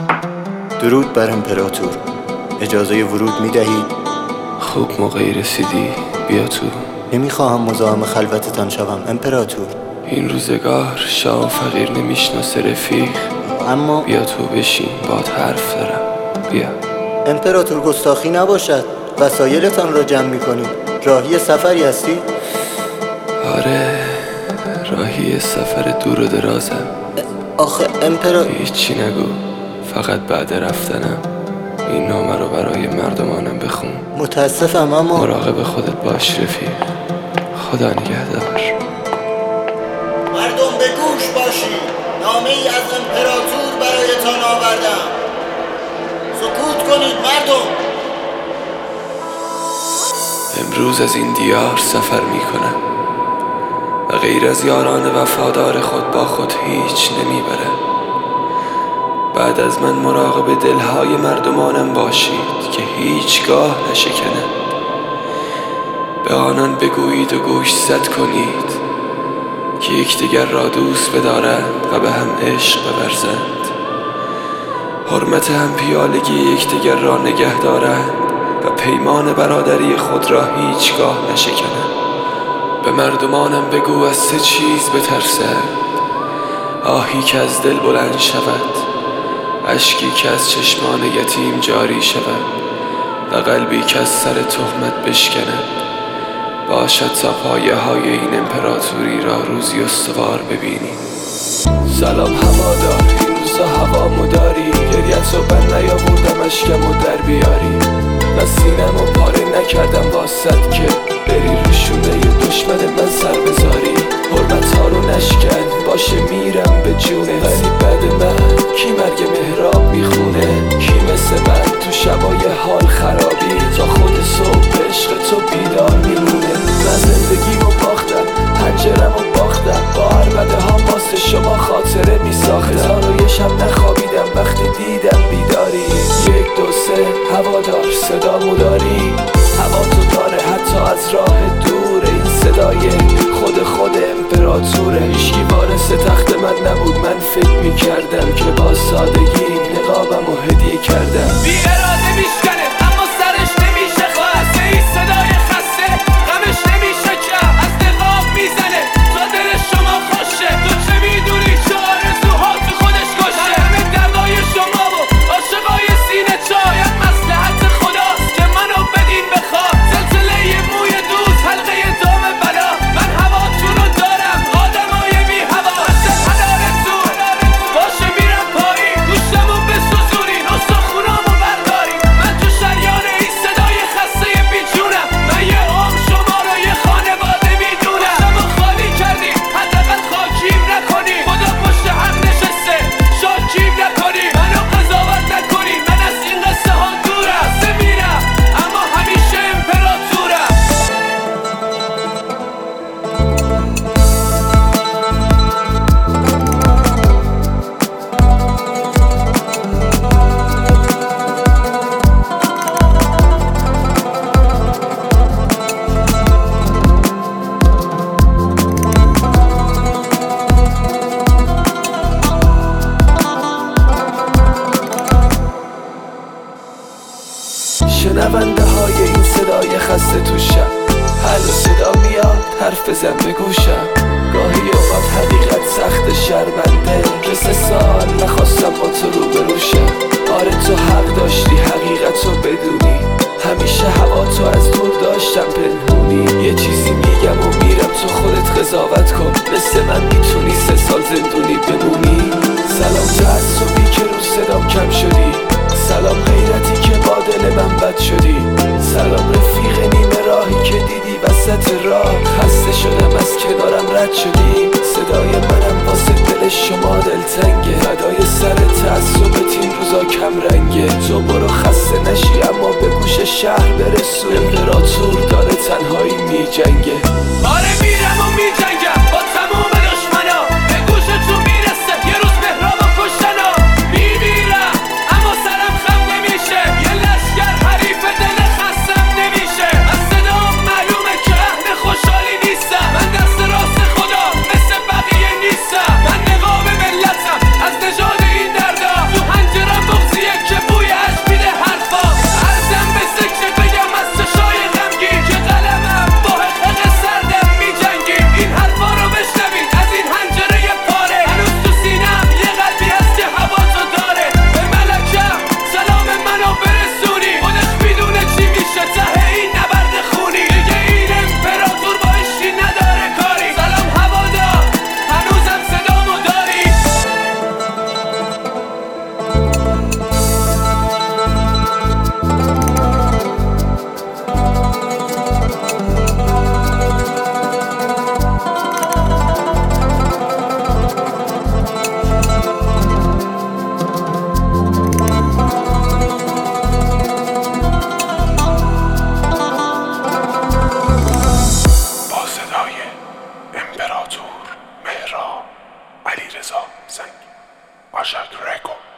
درود بر امپراتور. اجازه ورود می دهید؟ خوب موقعی رسیدی، بیا تو. نمیخواهم مزاحم خلوتتان شوم امپراتور. این روزگار شاه و فقیر نمیشناسه رفیق. اما بیا تو بشین، باد حرف دارم. بیا. امپراتور گستاخی نباشد، وسایلتان را جمع می کنید. راهی سفری هستید؟ آره، راهی سفر دور و درازم. آخه هیچی نگو، فقط بعد رفتنم این نامه رو برای مردمانم بخون. متاسفم اما مراقب خودت باش رفیق. خدا نگهدار. مردم به گوش باشید، نامه ای از امپراتور برایتان آوردم. سکوت کنید مردم. امروز از این دیار سفر می کنم و غیر از یاران وفادار خود با خود هیچ نمیبرم. بعد از من مراقب دلهای مردمانم باشید که هیچگاه نشکنند. به آنان بگویید و گوش زد کنید که یکدیگر را دوست بدارند و به هم عشق بورزند. حرمت هم پیالگی یکدیگر را نگه دارند و پیمان برادری خود را هیچگاه نشکنند. به مردمانم بگو از سه چیز بترسند: آهی که از دل بلند شود، اشکی که از چشمان یتیم جاری شود و قلبی که از سر تهمت بشکند. باشد تا پایه های این امپراتوری را روزی استوار ببینیم. سلام هوادار، این روزا هوامو داری. گریت رو بند نیاوردم اشکمو در بیاری و سینمو پاره نکردم واسد که بری روشونه ی دشمن من سر بذاری. حرمت ها رو نشکن، باشه میرم به جونه، ولی بعد من کی مرگ مهراب میخونه؟ کی مثل من تو شبای حال خرابی تا خود صبح عشق تو بیدار میمونه؟ من زندگیمو باختم، پنجرمو باختم، با عربده ها واسه شما خاطره میساختم. هزار و یه شب نخوابیدم وقتی دیدم بیداری. 1 2 3 هوادار صدامو داری؟ هوا تو داره حتی از راه دور. این صدای خود امپراتوره. هیچکی وارث تخت من نبود. من فکر میکردم که با سادگی نقابمو هدیه کردم. بی اراده میشکنه اما سرش نمیشه خواست. این صدای خسته غمش نمیشه کم. از نقاب میزنه تا دل شما خوشه. تو چه میدونی چه آرزوها تو خودش کشه؟ همه دردای شما و عاشقای سینه چاید مصلحت خداست که منو بدین بخواد. زلزله موی دوست، حلقه دام بلا. من هواتون رو دارم، آدمای بی هوا. اصلا حلالتون باشه میرم پایین، گوشتمو بسوزونین، استخونامو بردارین. من تو شریان این صدای خسته بیجونم. من یه عمر شما رو یه خانواده میدونم. شما خالی کردیم، حداقل خاکیم نکنین. خدا پشت هم نشسته، شاکیم نکنین. منو قضاوت نکنین، من از این قصه ها دورم. خسته میرم اما همیشه امپراتورم. شنونده های این صدای خسته تو شب، حل و صدا میاد حرف بزن به گوشم. گاهی اوقات حقیقت سخت شرمنده که 3 سال نخواستم با تو روبروشم. آره تو حق داشتی حقیقت رو بدونی. همیشه هوا تو از دور داشتم پنهونی. یه چیزی میگم و میرم تو خودت قضاوت کن. مثل من میتونی 3 سال زندونی بمونی. سلام تعصبی که رو صدام کم شدی. سلام غیرتی که با دل من بد شدی. سلام رفیق نیمه راهی که دیدی وسط راه. خسته شدم از کنارم رد شدی. صدای منم واسه دل شما دلتنگه. فدای سر تعصبت این روزا کم رنگه. تو برو خسته نشی اما به گوش شهر برسو. امپراتور داره تنهایی میجنگه. آره میرم و میجنگم با تموم دشمنا. به گوشتون میرسه یه روز مهرابو کشتنا. میمیرم اما سرم خم نمیشه. یه لشکر حریف دل خستم نمیشه. از صدام معلومه که اهل خوشحالی نیستم. من دست راست خدا مثل بقیه نیستم. من نقاب ملتم از نژاد این دردا. تو پنجرم Ashak Records.